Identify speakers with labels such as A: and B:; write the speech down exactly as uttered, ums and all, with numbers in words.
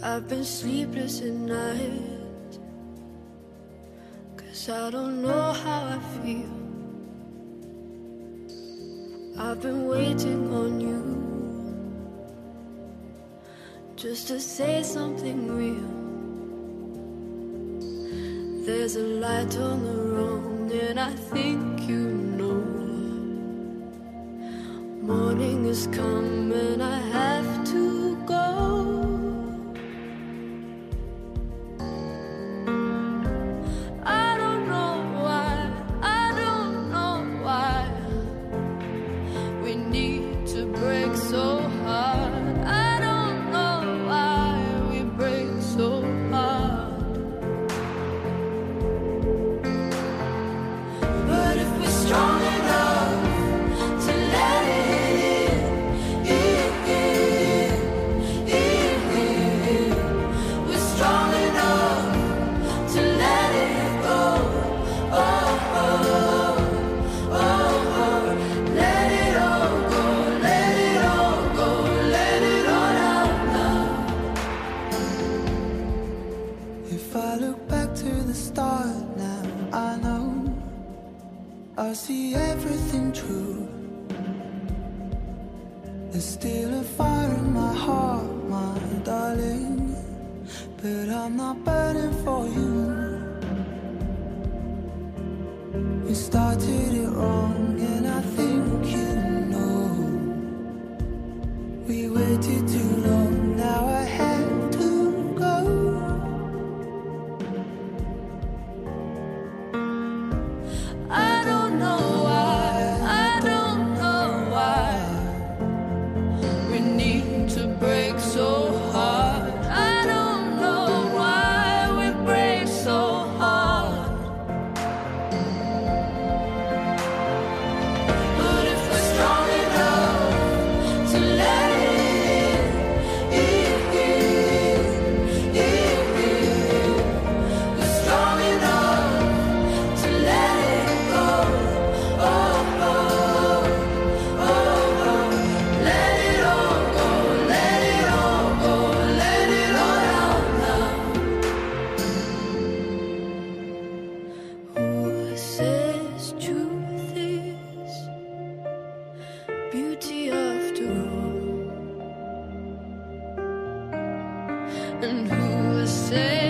A: I've been sleepless at night, 'cause I don't know how I feel. I've been waiting on you, just to say something real. There's a light on the wrong, and I think you know. Morning has come and I have to go. I don't know why, I don't know why we need to break so hard. I don't know why we break so hard. But if we're strong enough to let it
B: I see everything true. There's still a fire in my heart, my darling, but I'm not burning for you. We started it wrong, and I think you know. We waited too long, now I have to go.
A: I don't know why, I don't know why we need to break so hard. I don't know why we break so hard. But if we're strong enough to let it in, in, in, we're strong enough to let it go. Oh, oh, oh, oh, let it all go, let it all go, let it all out now. Who says truth is beauty after all? And who says